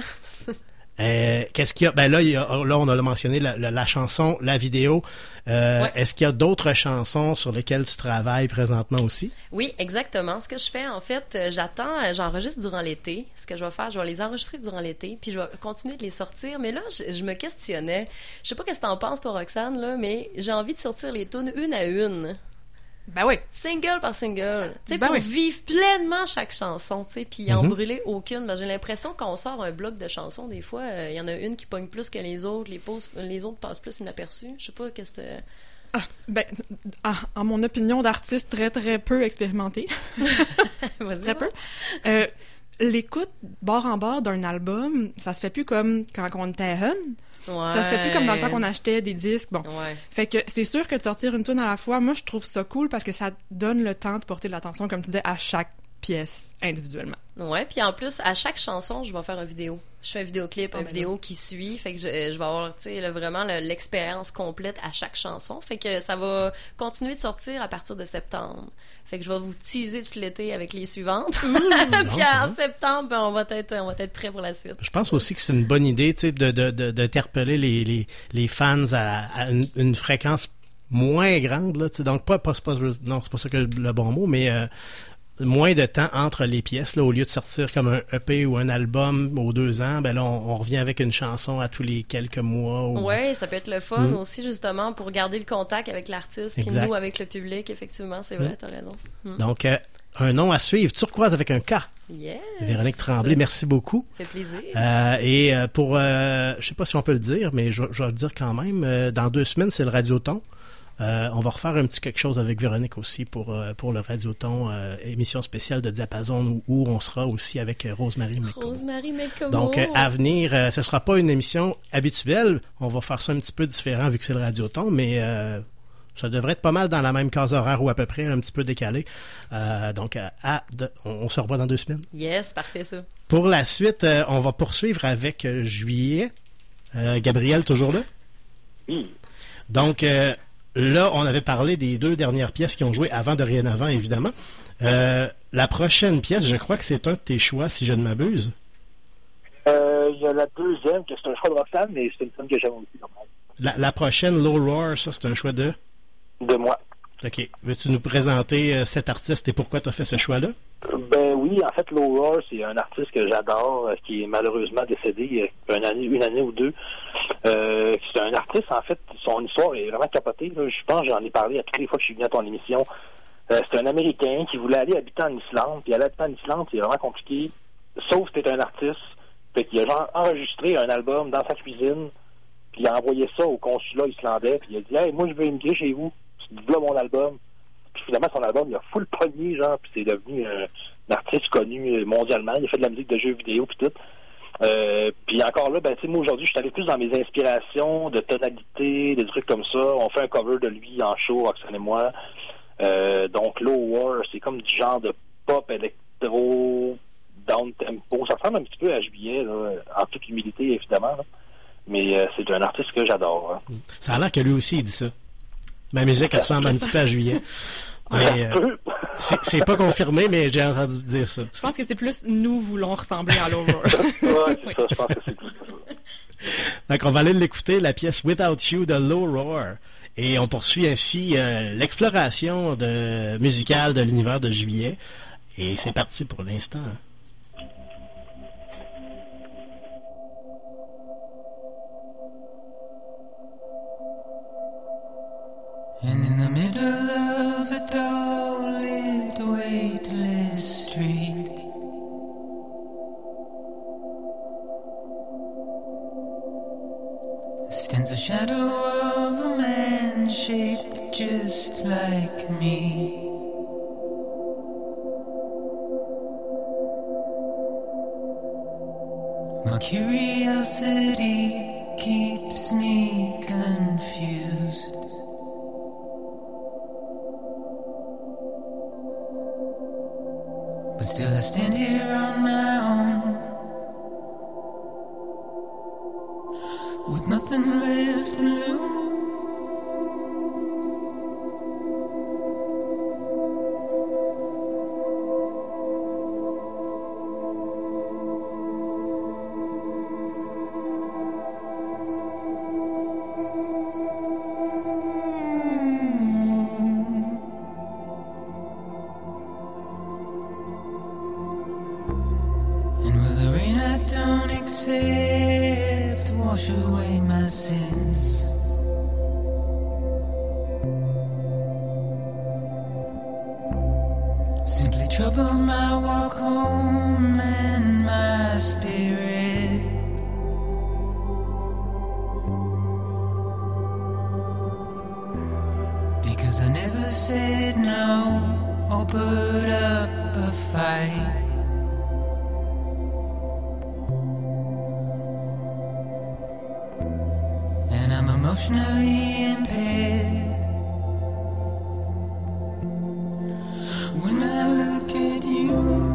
Euh, qu'est-ce qu'il y a? Ben là, il y a, là on a mentionné la, la, la chanson, la vidéo. Euh, ouais. Est-ce qu'il y a d'autres chansons sur lesquelles tu travailles présentement aussi? Oui, exactement. Ce que je fais, en fait, j'attends, j'enregistre durant l'été. Ce que je vais faire, je vais les enregistrer durant l'été, puis je vais continuer de les sortir. Mais là, je, je me questionnais. Je sais pas qu'est-ce que t'en penses, toi, Roxane, là, mais j'ai envie de sortir les tunes une à une. Ben oui. Single par single. Tu sais, ben pour oui. vivre pleinement chaque chanson, tu sais, puis Mm-hmm. en brûler aucune. Ben, j'ai l'impression qu'on sort un bloc de chansons, des fois, il euh, y en a une qui pogne plus que les autres, les, poses, les autres passent plus inaperçues. Je sais pas, qu'est-ce que... Ah, ben, ah, en mon opinion d'artiste très, très peu expérimenté. Très peu. Euh, l'écoute bord en bord d'un album, ça se fait plus comme quand on était jeune. Ouais. Ça se fait plus comme dans le temps qu'on achetait des disques. Bon. Ouais. Fait que c'est sûr que de sortir une tune à la fois, moi, je trouve ça cool parce que ça donne le temps de porter de l'attention, comme tu disais, à chaque pièce individuellement. Ouais, puis en plus, à chaque chanson, je vais faire une vidéo. Je fais un vidéoclip, oh, une ben vidéo non. qui suit. Fait que je, je vais avoir, tu sais, là, vraiment le, l'expérience complète à chaque chanson. Fait que ça va continuer de sortir à partir de septembre. Fait que je vais vous teaser tout l'été avec les suivantes. Puis en bon. septembre, ben, on va être, on va être prêts pour la suite. Je pense aussi que c'est une bonne idée, tu sais, de, de, de, d'interpeller les, les, les fans à, à une, une fréquence moins grande, là, tu sais. Donc, pas, pas, pas, non, c'est pas ça que le bon mot, mais, euh, moins de temps entre les pièces, là, au lieu de sortir comme un E P ou un album aux deux ans, ben là, on, on revient avec une chanson à tous les quelques mois. Ou... Oui, ça peut être le fun mmh. aussi, justement, pour garder le contact avec l'artiste, puis nous, avec le public, effectivement, c'est vrai, mmh. t'as raison. Mmh. Donc, euh, un nom à suivre, Turquoise avec un K. Yes! Véronique Tremblay, merci beaucoup. Ça fait plaisir. Euh, et euh, pour, euh, je sais pas si on peut le dire, mais je, je vais le dire quand même, euh, dans deux semaines, c'est le Radioton. Euh, on va refaire un petit quelque chose avec Véronique aussi pour, euh, pour le Radioton, euh, émission spéciale de Diapason où, où on sera aussi avec euh, Rosemary Mekomo. Rosemary Mekomo. Donc, euh, à venir, euh, ce sera pas une émission habituelle. On va faire ça un petit peu différent vu que c'est le Radioton, mais euh, ça devrait être pas mal dans la même case horaire ou à peu près, un petit peu décalé. Euh, donc, euh, à de, on, on se revoit dans deux semaines. Yes, parfait ça. Pour la suite, euh, on va poursuivre avec euh, Juillet. Euh, Gabriel, toujours là? Oui. Donc, euh, là, on avait parlé des deux dernières pièces qui ont joué avant de Rien Avant, évidemment. Euh, la prochaine pièce, je crois que c'est un de tes choix, si je ne m'abuse. Euh, il y a la deuxième, que c'est un choix de Roxane, mais c'est une scène que j'aime aussi. La, la prochaine, Low Roar, ça, c'est un choix de? De moi. OK. Veux-tu nous présenter euh, cet artiste et pourquoi tu as fait ce choix-là? Ben oui, en fait, Low Roar, c'est un artiste que j'adore, euh, qui est malheureusement décédé il y a une année, une année ou deux. Euh, c'est un artiste, en fait, son histoire est vraiment capotée. Là. Je pense que j'en ai parlé à toutes les fois que je suis venu à ton émission. Euh, c'est un Américain qui voulait aller habiter en Islande, puis aller habiter en Islande, c'est vraiment compliqué, sauf que t'es un artiste. Fait qu'il a genre enregistré un album dans sa cuisine, puis il a envoyé ça au consulat islandais, puis il a dit « Hey, moi, je veux immigrer chez vous. Voilà mon album. » Puis finalement, son album, il a full pogné, genre, puis c'est devenu euh, un artiste connu mondialement. Il a fait de la musique de jeux vidéo, puis tout. Euh, puis encore là, ben, tu sais, moi, aujourd'hui, je suis allé plus dans mes inspirations de tonalité, des trucs comme ça. On fait un cover de lui en show, Roxane et moi. Euh, donc, Low War, c'est comme du genre de pop électro, down-tempo. Ça ressemble un petit peu à Juillet, là, en toute humilité, évidemment. Là. Mais euh, c'est un artiste que j'adore. Hein. Ça a l'air que lui aussi, il dit ça. Ma musique, elle ressemble un petit peu à Juillet. Mais, euh, c'est, c'est pas confirmé, mais j'ai entendu dire ça. Je pense que c'est plus nous voulons ressembler à l'Aurora. Ouais, c'est ça, je pense que c'est plus ça. Donc, on va aller l'écouter, la pièce Without You de Low Roar. Et on poursuit ainsi euh, l'exploration de, musicale de l'univers de Juillet. Et c'est parti pour l'instant. And in the middle of a dull-lit, weightless street, stands a shadow of a man shaped just like me. My curiosity keeps me confused. But still I stand here on my own, with nothing left to lose. And with the rain I don't accept wash away my sins. Simply trouble my walk home and my spirit. Because I never said no or put up a fight. And I'm emotionally impaired when I look at you.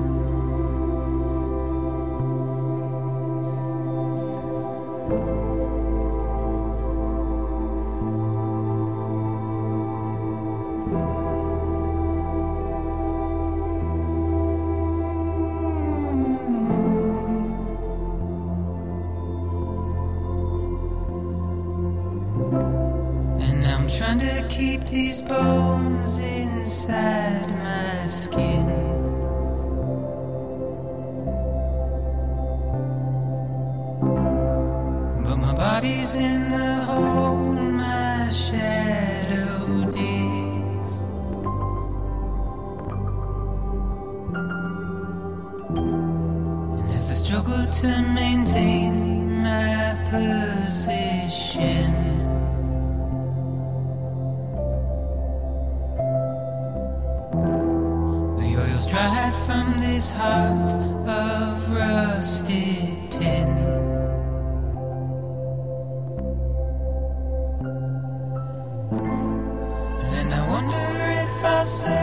And I'm trying to keep these bones inside my skin. But my body's in the hole my shadow digs. And as I struggle to maintain my position, the oil's dried from this heart of rusted tin. And I wonder if I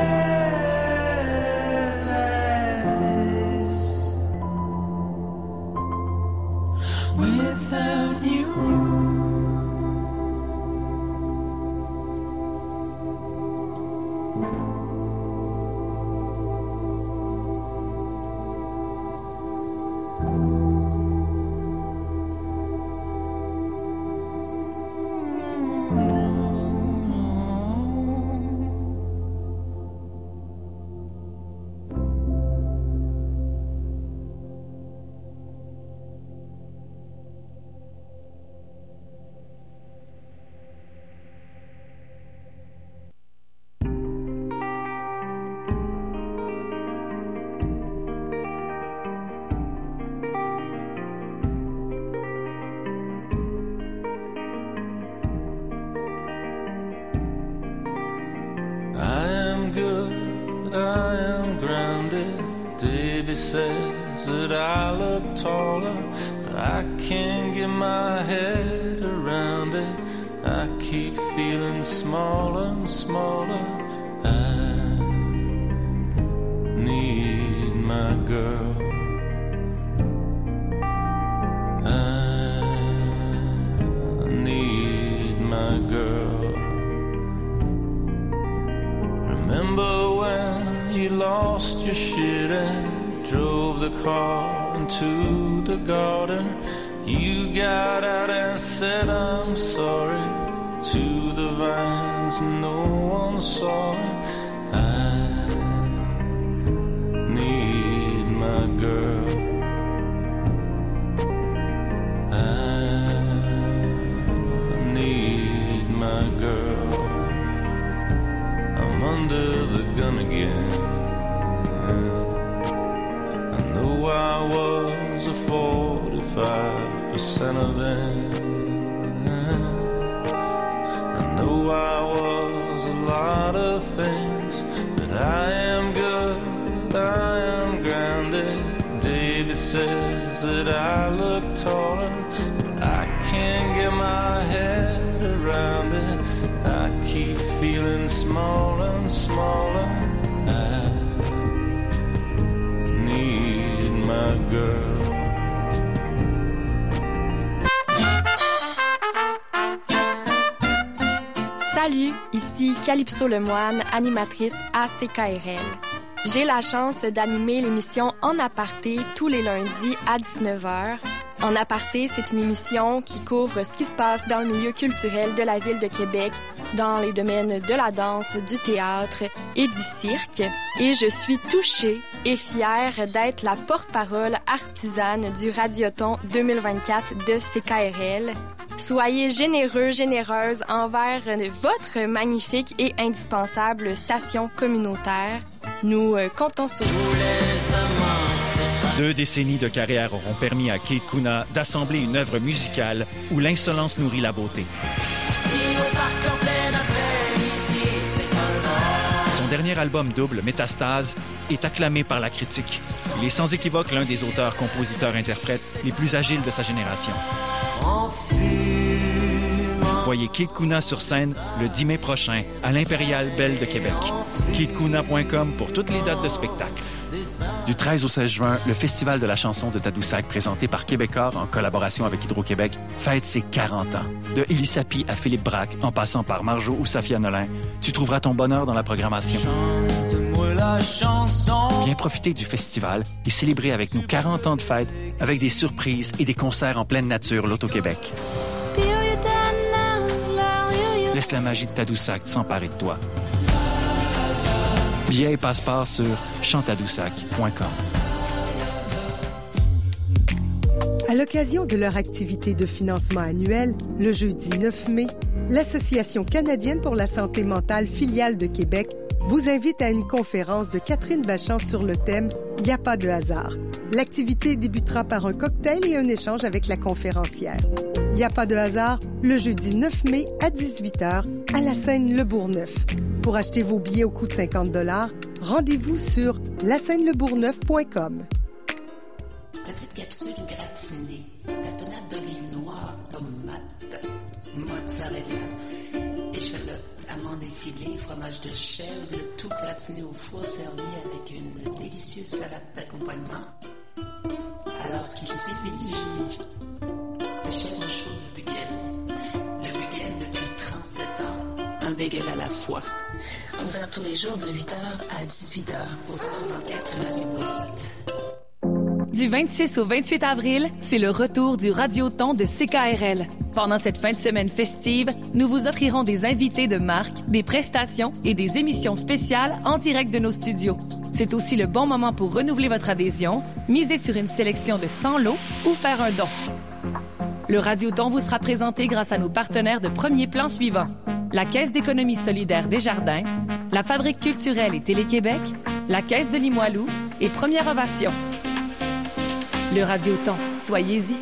survive this without you. I am good, I am grounded. Davy says that I look taller. I can't get my head around it. I keep feeling smaller and smaller. I need my girl. I need my girl. Remember when lost your shit and drove the car into the garden. You got out and said I'm sorry to the vines, no one saw it. I need my girl. I need my girl. I'm under the gun again. I know I was a forty-five percent of them. I know I was a lot of things, but I am good, I am grounded. David says that I look taller, but I can't get my head around it. I keep feeling smaller and smaller. I need my girl. Salut, ici Calypso Lemoine, animatrice à C K R L. J'ai la chance d'animer l'émission En Aparté tous les lundis à dix-neuf heures. En Aparté, c'est une émission qui couvre ce qui se passe dans le milieu culturel de la ville de Québec, dans les domaines de la danse, du théâtre et du cirque. Et je suis touchée et fière d'être la porte-parole artisane du Radioton deux mille vingt-quatre de C K R L. Soyez généreux, généreuses envers votre magnifique et indispensable station communautaire. Nous euh, comptons sur vous. Deux décennies de carrière auront permis à Kate Kuna d'assembler une œuvre musicale où l'insolence nourrit la beauté. Son dernier album double, Métastase, est acclamé par la critique. Il est sans équivoque l'un des auteurs, compositeurs, interprètes les plus agiles de sa génération. Voyez Kate Kuna sur scène le dix mai prochain à l'Impérial Belle de Québec. kate kuna point com pour toutes les dates de spectacle. Du treize au seize juin, le Festival de la chanson de Tadoussac, présenté par Québecor en collaboration avec Hydro-Québec, fête ses quarante ans. De Élie Sapi à Philippe Braque, en passant par Marjo ou Safia Nolin, tu trouveras ton bonheur dans la programmation. La chanson. Viens profiter du festival et célébrer avec nous quarante ans de fête avec des surprises et des concerts en pleine nature l'Auto-Québec. Laisse la magie de Tadoussac s'emparer de toi. Billets et passeports sur chantadoussac point com. À l'occasion de leur activité de financement annuel, le jeudi neuf mai, l'Association canadienne pour la santé mentale filiale de Québec vous invite à une conférence de Catherine Bachand sur le thème « Y a pas de hasard ». L'activité débutera par un cocktail et un échange avec la conférencière. « Y a pas de hasard » le jeudi neuf mai à dix-huit heures à la scène Le Bourgneuf. Pour acheter vos billets au coût de cinquante dollars, rendez-vous sur la scène le bourgneuf point com. Petite capsule gratinée, tapenade d'olive noire, tomate, mozzarella, échalote, amandes effilées, fromage de chèvre, le tout gratiné au four servi avec une délicieuse salade d'accompagnement. Alors qui suis-je? Le chef en chaud du Bugel. Le Bugel depuis trente-sept ans. Un bagel à la fois. Ouvert tous les jours de huit heures à dix-huit heures au cent soixante-quatre Mathieu-Ouest. Du vingt-six au vingt-huit avril, c'est le retour du Radioton de C K R L. Pendant cette fin de semaine festive, nous vous offrirons des invités de marque, des prestations et des émissions spéciales en direct de nos studios. C'est aussi le bon moment pour renouveler votre adhésion, miser sur une sélection de cent lots ou faire un don. Le Radioton vous sera présenté grâce à nos partenaires de premier plan suivants: la Caisse d'économie solidaire Desjardins, la Fabrique culturelle et Télé-Québec, la Caisse de Limoilou et Première Ovation. Le Radioton, soyez-y.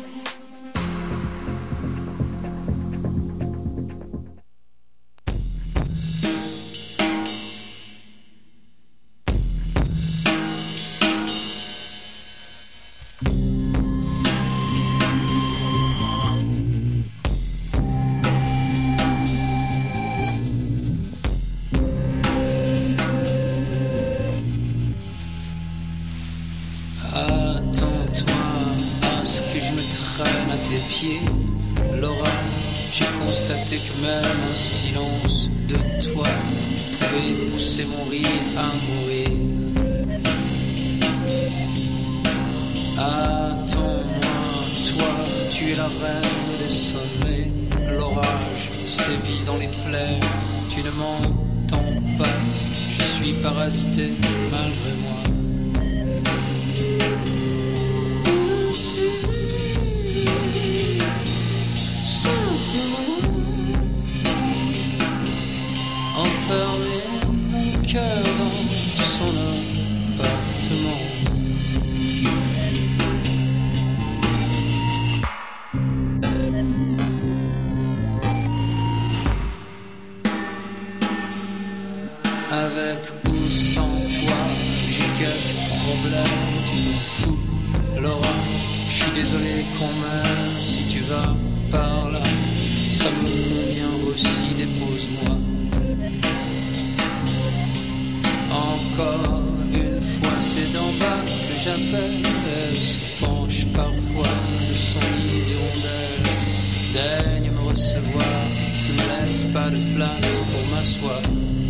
Laura, j'ai constaté que même un silence de toi pouvait pousser mon rire à mourir. Attends-moi, toi, tu es la reine des sommets. L'orage sévit dans les plaines, tu ne m'entends pas. Je suis parasité malgré moi. Je suis simplement enfermé mon cœur dans son appartement. Avec ou sans toi, j'ai quelques problèmes, tu t'en fous, Laura. Je suis désolé quand même, si tu vas par là, ça me convient aussi, dépose-moi. Encore une fois, c'est d'en bas que j'appelle, elle se penche parfois de son lit d'hirondelle. Daigne me recevoir, ne me laisse pas de place pour m'asseoir.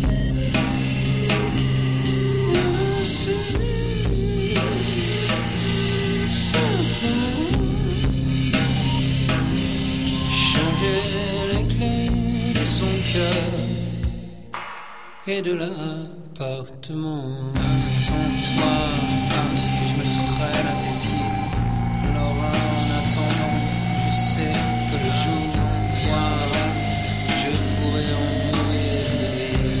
Changer les clés de son cœur et de l'appartement. Attends-toi à ce que je me traîne à tes pieds, Laura. En attendant, je sais que le jour viendra, je pourrai en mourir de rire.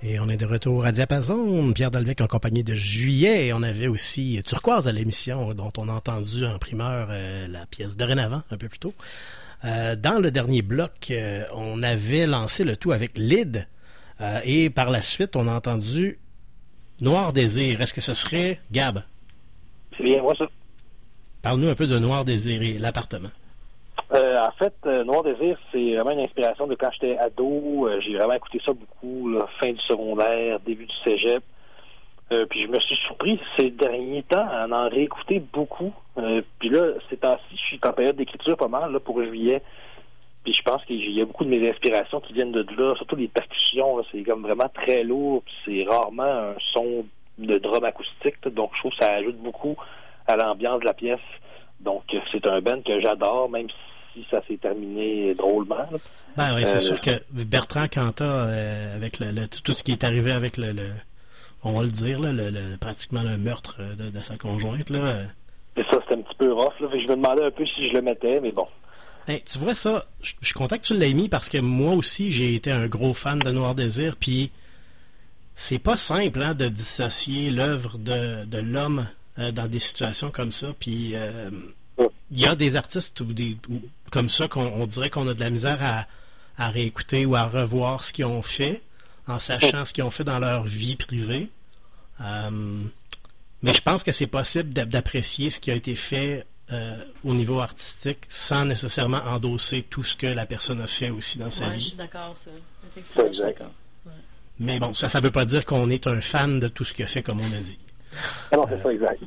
Et on est de retour à Diapason, Pierre Dalbec en compagnie de Juillet. Et on avait aussi Turquoise à l'émission, dont on a entendu en primeur euh, la pièce Dorénavant, un peu plus tôt. Euh, dans le dernier bloc, euh, on avait lancé le tout avec Lyd. Euh, et par la suite, on a entendu Noir Désir. Est-ce que ce serait Gab? C'est bien moi, ça. Parle-nous un peu de Noir Désir et l'appartement. Euh, en fait, euh, Noir Désir, c'est vraiment une inspiration de quand j'étais ado. Euh, j'ai vraiment écouté ça beaucoup, là, fin du secondaire, début du cégep. Euh, puis je me suis surpris ces derniers temps à en réécouter beaucoup. Euh, puis là, ces temps-ci, je suis en période d'écriture pas mal là, pour Juillet. Puis je pense qu'il y a beaucoup de mes inspirations qui viennent de là, surtout les percussions. Là, c'est comme vraiment très lourd. Puis c'est rarement un son de drum acoustique. Là, donc je trouve que ça ajoute beaucoup à l'ambiance de la pièce. Donc c'est un band que j'adore, même si si ça s'est terminé drôlement. Là. Ben oui, c'est euh, sûr que Bertrand Cantat, euh, avec le, le, tout ce qui est arrivé avec le, le on va le dire, là, le, le, pratiquement le meurtre de, de sa conjointe. Là, euh... Et ça, c'était un petit peu rough. Là, fait que je me demandais un peu si je le mettais, mais bon. Hey, tu vois ça, je, je suis content que tu l'aies mis parce que moi aussi, j'ai été un gros fan de Noir Désir, puis c'est pas simple hein, de dissocier l'œuvre de, de l'homme euh, dans des situations comme ça, puis... Euh, il y a des artistes ou des, ou, comme ça qu'on on dirait qu'on a de la misère à, à réécouter ou à revoir ce qu'ils ont fait en sachant ce qu'ils ont fait dans leur vie privée. Euh, mais je pense que c'est possible d'apprécier ce qui a été fait euh, au niveau artistique sans nécessairement endosser tout ce que la personne a fait aussi dans sa ouais, vie. Je suis d'accord, ça. Effectivement, je suis d'accord. Ouais. Mais bon, ça ne veut pas dire qu'on est un fan de tout ce qu'il a fait, comme on a dit. Ah non, c'est euh, ça, exact.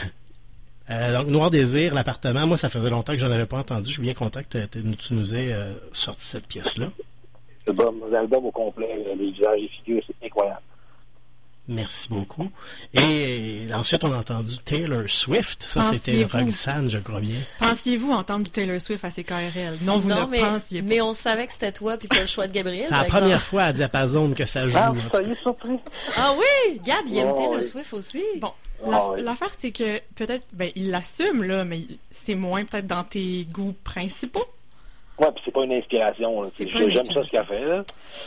Euh, donc, Noir Désir, l'appartement, moi, ça faisait longtemps que je n'en avais pas entendu. Je suis bien content que tu nous aies euh, sorti cette pièce-là. L'album au complet, les visages et figures, c'est incroyable. Merci beaucoup. Et ensuite, on a entendu Taylor Swift. Ça, c'était Roxane, je crois bien. Pensiez-vous entendre du Taylor Swift à C K R L? Non, vous non, ne mais, pensiez pas. Mais on savait que c'était toi puis pas le choix de Gabriel. C'est la première fois à Diapason que ça joue. Ah, ça y est, surpris. Ah oui! Gab, il aime oh, Taylor oui. Swift aussi. Bon, oh, l'affaire, oui. c'est que peut-être, ben, il l'assume, là, mais c'est moins peut-être dans tes goûts principaux. Ouais, puis c'est pas une inspiration. C'est pas une J'aime inspiration. Ça, ce qu'elle fait, là.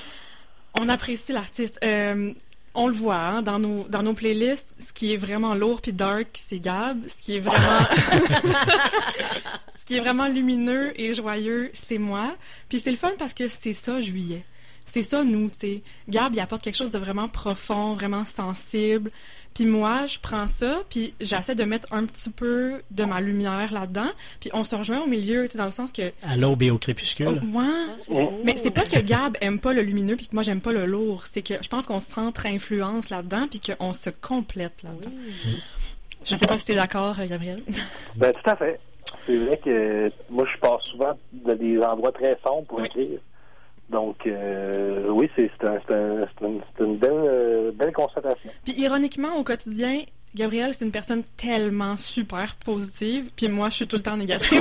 On apprécie l'artiste. Euh, on le voit hein, dans nos dans nos playlists. Ce qui est vraiment lourd puis dark, c'est Gab. Ce qui est vraiment ce qui est vraiment lumineux et joyeux, c'est moi. Puis c'est le fun parce que c'est ça Juillet. C'est ça nous, tu sais. Gab, il apporte quelque chose de vraiment profond, vraiment sensible. Puis moi, je prends ça, puis j'essaie de mettre un petit peu de ma lumière là-dedans. Puis on se rejoint au milieu, tu sais, dans le sens que... À l'aube et au crépuscule. Oh, ouais. Ah, c'est beau. Mais c'est pas que Gab aime pas le lumineux, puis que moi, j'aime pas le lourd. C'est que je pense qu'on s'entre-influence là-dedans, puis qu'on se complète là-dedans. Oui. Je sais pas si t'es d'accord, Gabriel. Ben, tout à fait. C'est vrai que moi, je passe souvent de des endroits très sombres pour oui. écrire. Donc, euh, oui, c'est, c'est, un, c'est, un, c'est, une, c'est une belle, euh, belle constatation. Puis, ironiquement, au quotidien, Gabriel, c'est une personne tellement super positive, puis moi, je suis tout le temps négative.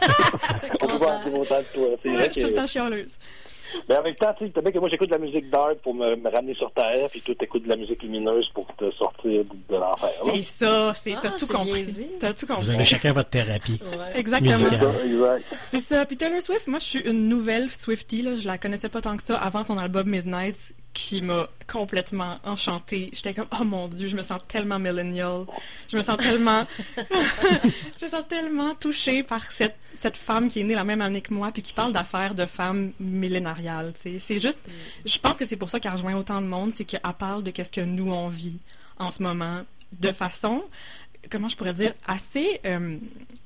On peut pas en dire autant de toi. C'est ouais, vrai je suis que... tout le temps chialeuse. Mais en même temps, tu sais, que moi, j'écoute de la musique dark pour me, me ramener sur terre, puis toi, t'écoutes de la musique lumineuse pour te sortir de, de l'enfer. C'est là. ça, c'est, ah, t'as tout c'est compris. T'as tout compris. Vous avez chacun votre thérapie. Ouais. Exactement. Musicale. C'est ça. Puis Taylor Swift, moi, je suis une nouvelle Swiftie, là. Je la connaissais pas tant que ça avant son album Midnight, qui m'a complètement enchantée. J'étais comme, oh mon Dieu, je me sens tellement millennial. Je me sens tellement, je me sens tellement touchée par cette, cette femme qui est née la même année que moi, puis qui parle d'affaires de femmes millénariales, tu sais. C'est juste, je pense que c'est pour ça qu'elle rejoint autant de monde, c'est qu'elle parle de qu'est-ce que nous on vit en ce moment, de façon, comment je pourrais dire, assez, euh,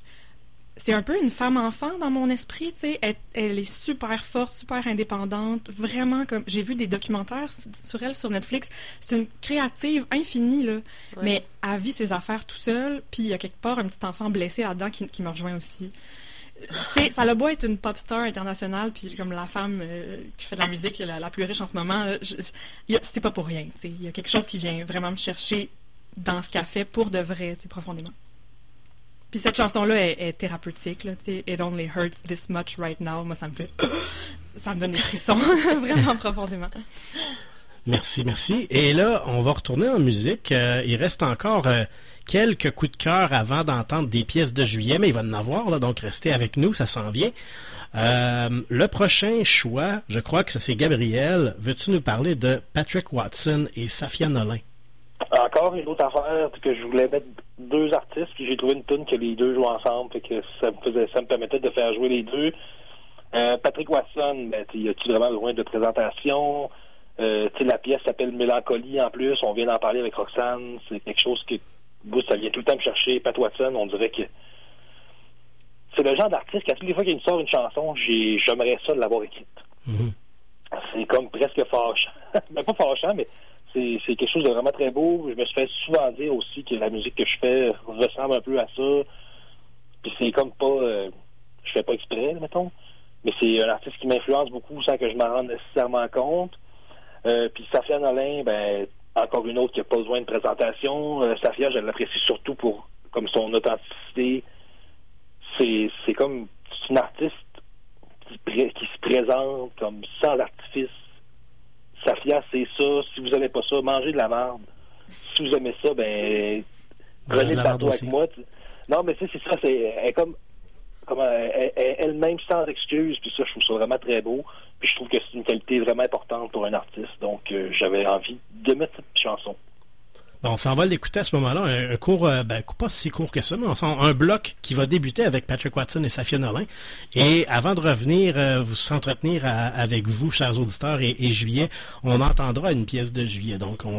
c'est un peu une femme-enfant dans mon esprit, tu sais. Elle, elle est super forte, super indépendante, vraiment comme... J'ai vu des documentaires sur elle sur Netflix. C'est une créative infinie, là. Ouais. Mais elle vit ses affaires tout seule, puis il y a quelque part un petit enfant blessé là-dedans qui, qui me rejoint aussi. Tu sais, ça a beau être une pop star internationale, puis comme la femme euh, qui fait de la musique la, la plus riche en ce moment, je, y a, c'est pas pour rien, tu sais. Il y a quelque chose qui vient vraiment me chercher dans ce qu'elle fait pour de vrai, tu sais, profondément. Puis cette chanson-là est, est thérapeutique, là, tu sais. It only hurts this much right now. Moi, ça me fait... ça me donne des frissons, vraiment profondément. Merci, merci. Et là, on va retourner en musique. Euh, il reste encore euh, quelques coups de cœur avant d'entendre des pièces de Juillet, mais il va en avoir, là, donc restez avec nous, ça s'en vient. Euh, le prochain choix, je crois que c'est Gabriel. Veux-tu nous parler de Patrick Watson et Safia Nolin? Encore une autre affaire, que je voulais mettre deux artistes, puis j'ai trouvé une tune que les deux jouent ensemble, fait que ça me faisait, ça me permettait de faire jouer les deux. Euh, Patrick Watson, ben, y a-tu vraiment besoin de présentation? Euh, la pièce s'appelle Mélancolie en plus, on vient d'en parler avec Roxane, c'est quelque chose que vous, ça vient tout le temps me chercher. Pat Watson, on dirait que c'est le genre d'artiste qu'à toutes les fois qu'il sort une chanson, j'ai, j'aimerais ça de l'avoir écrite. Mm-hmm. C'est comme presque fâchant. Ben, pas fâchant, mais c'est, c'est quelque chose de vraiment très beau. Je me suis fait souvent dire aussi que la musique que je fais ressemble un peu à ça. Puis c'est comme pas... Euh, je fais pas exprès, mettons. Mais c'est un artiste qui m'influence beaucoup sans que je m'en rende nécessairement compte. Euh, puis Safia Nolin, ben, encore une autre qui n'a pas besoin de présentation. Euh, Safia, je l'apprécie surtout pour comme son authenticité. C'est, c'est comme c'est une artiste qui, pré- qui se présente comme sans artifice. Safia, c'est ça. Si vous n'aimez pas ça, mangez de la merde. Si vous aimez ça, ben prenez le bateau avec moi. Non, mais tu sais, c'est ça. C'est, elle est comme, comme elle, elle, elle-même sans excuse. Puis ça, je trouve ça vraiment très beau. Puis je trouve que c'est une qualité vraiment importante pour un artiste. Donc, euh, j'avais envie de mettre cette chanson. Bon, on s'en va l'écouter à ce moment-là. Un, un cours, euh, ben, pas si court que ça, mais on s'en, un bloc qui va débuter avec Patrick Watson et Safia Nolin. Et avant de revenir, euh, vous s'entretenir à, avec vous, chers auditeurs, et, et Juillet, on entendra une pièce de Juillet. Donc, on